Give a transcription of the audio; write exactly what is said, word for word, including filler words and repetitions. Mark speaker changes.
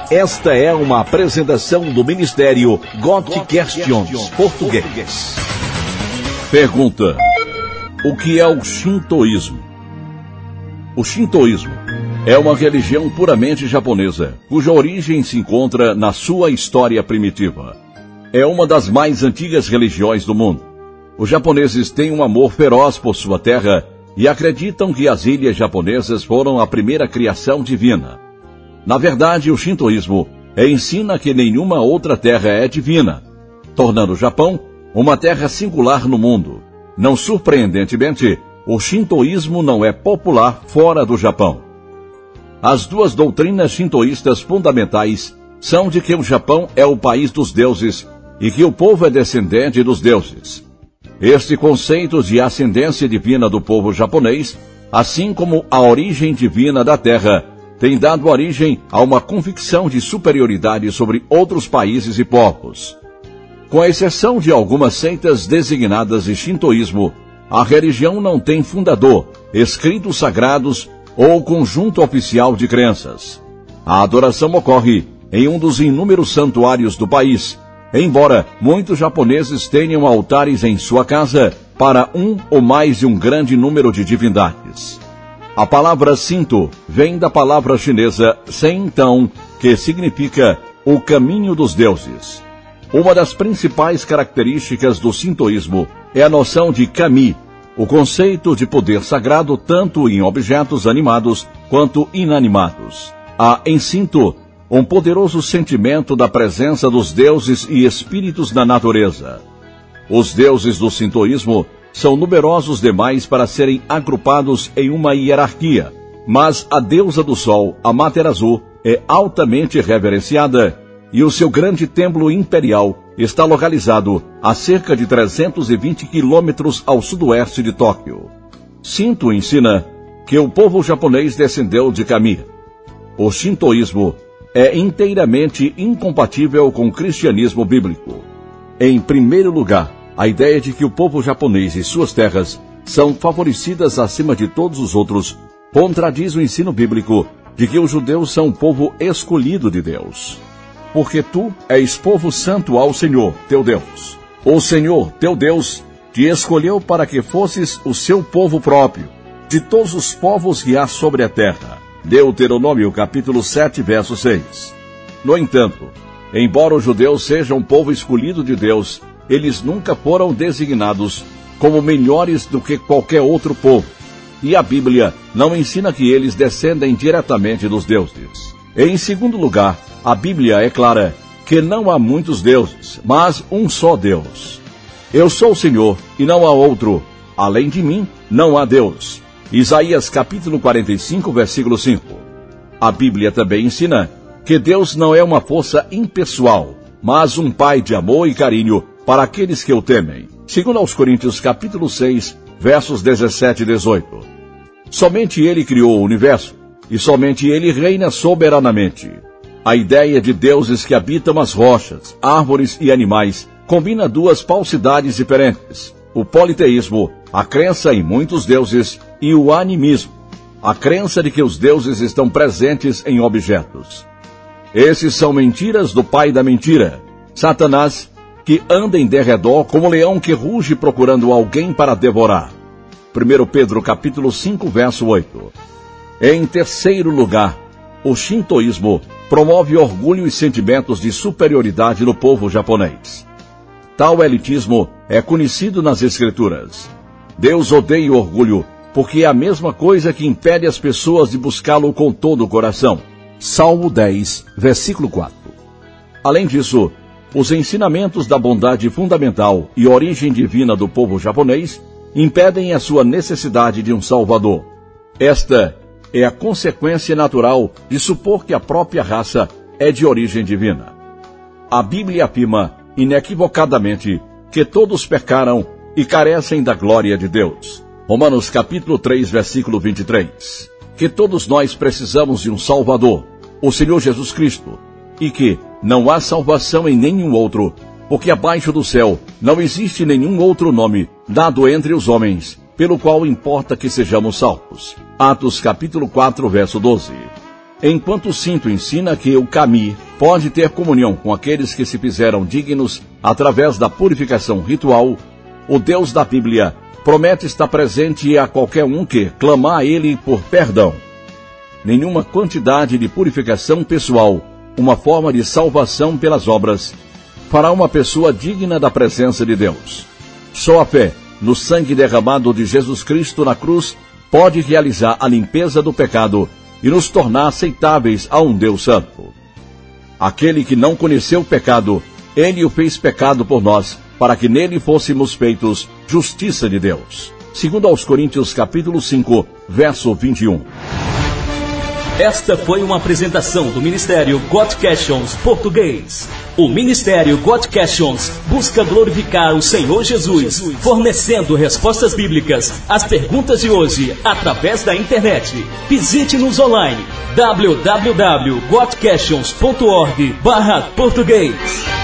Speaker 1: Esta é uma apresentação do Ministério God Questions Português. Pergunta: o que é o Shintoísmo? O Shintoísmo é uma religião puramente japonesa, cuja origem se encontra na sua história primitiva. É uma das mais antigas religiões do mundo. Os japoneses têm um amor feroz por sua terra e acreditam que as ilhas japonesas foram a primeira criação divina. Na verdade, o Shintoísmo ensina que nenhuma outra terra é divina, tornando o Japão uma terra singular no mundo. Não surpreendentemente, o Shintoísmo não é popular fora do Japão. As duas doutrinas shintoístas fundamentais são de que o Japão é o país dos deuses e que o povo é descendente dos deuses. Este conceito de ascendência divina do povo japonês, assim como a origem divina da terra, tem dado origem a uma convicção de superioridade sobre outros países e povos. Com exceção de algumas seitas designadas de Shintoísmo, a religião não tem fundador, escritos sagrados ou conjunto oficial de crenças. A adoração ocorre em um dos inúmeros santuários do país, embora muitos japoneses tenham altares em sua casa para um ou mais de um grande número de divindades. A palavra Shinto vem da palavra chinesa Sentão, que significa o caminho dos deuses. Uma das principais características do Shintoísmo é a noção de kami, o conceito de poder sagrado tanto em objetos animados quanto inanimados. Há em Shinto um poderoso sentimento da presença dos deuses e espíritos na natureza. Os deuses do Shintoísmo são numerosos demais para serem agrupados em uma hierarquia, mas a deusa do sol, Amaterasu, é altamente reverenciada e o seu grande templo imperial está localizado a cerca de trezentos e vinte quilômetros ao sudoeste de Tóquio. Shinto ensina que o povo japonês descendeu de Kami. O Shintoísmo é inteiramente incompatível com o cristianismo bíblico. Em primeiro lugar, a ideia de que o povo japonês e suas terras são favorecidas acima de todos os outros contradiz o ensino bíblico de que os judeus são um povo escolhido de Deus. Porque tu és povo santo ao Senhor, teu Deus. O Senhor, teu Deus, te escolheu para que fosses o seu povo próprio, de todos os povos que há sobre a terra. Deuteronômio capítulo sete, verso seis. No entanto, embora os judeus sejam um povo escolhido de Deus, eles nunca foram designados como melhores do que qualquer outro povo. E a Bíblia não ensina que eles descendem diretamente dos deuses. Em segundo lugar, a Bíblia é clara que não há muitos deuses, mas um só Deus. Eu sou o Senhor e não há outro. Além de mim, não há Deus. Isaías capítulo quarenta e cinco, versículo cinco. A Bíblia também ensina que Deus não é uma força impessoal, mas um pai de amor e carinho para aqueles que o temem. Segundo aos Coríntios capítulo seis, versos dezessete e dezoito. Somente ele criou o universo, e somente ele reina soberanamente. A ideia de deuses que habitam as rochas, árvores e animais combina duas falsidades diferentes: o politeísmo, a crença em muitos deuses, e o animismo, a crença de que os deuses estão presentes em objetos. Esses são mentiras do pai da mentira, Satanás, que anda em derredor como leão que ruge procurando alguém para devorar. primeiro Pedro capítulo cinco, verso oito. Em terceiro lugar, o Shintoísmo promove orgulho e sentimentos de superioridade no povo japonês. Tal elitismo é conhecido nas Escrituras. Deus odeia o orgulho, porque é a mesma coisa que impede as pessoas de buscá-lo com todo o coração. Salmo dez, versículo quatro. Além disso, os ensinamentos da bondade fundamental e origem divina do povo japonês impedem a sua necessidade de um salvador. Esta é a consequência natural de supor que a própria raça é de origem divina. A Bíblia afirma, inequivocadamente, que todos pecaram e carecem da glória de Deus. Romanos capítulo três, versículo vinte e três. Que todos nós precisamos de um Salvador, o Senhor Jesus Cristo, e que não há salvação em nenhum outro, porque abaixo do céu não existe nenhum outro nome dado entre os homens, pelo qual importa que sejamos salvos. Atos capítulo quatro, verso doze. Enquanto o cinto ensina que o Kami pode ter comunhão com aqueles que se fizeram dignos através da purificação ritual, o Deus da Bíblia promete estar presente a qualquer um que clamar a Ele por perdão. Nenhuma quantidade de purificação pessoal, uma forma de salvação pelas obras, fará uma pessoa digna da presença de Deus. Só a fé no sangue derramado de Jesus Cristo na cruz pode realizar a limpeza do pecado e nos tornar aceitáveis a um Deus santo. Aquele que não conheceu o pecado, Ele o fez pecado por nós, para que nele fôssemos feitos justiça de Deus. Segundo aos Coríntios capítulo cinco, verso vinte e um.
Speaker 2: Esta foi uma apresentação do Ministério Got Questions Português. O Ministério Got Questions busca glorificar o Senhor Jesus, fornecendo respostas bíblicas às perguntas de hoje através da internet. Visite-nos online w w w ponto got questions ponto org barra português.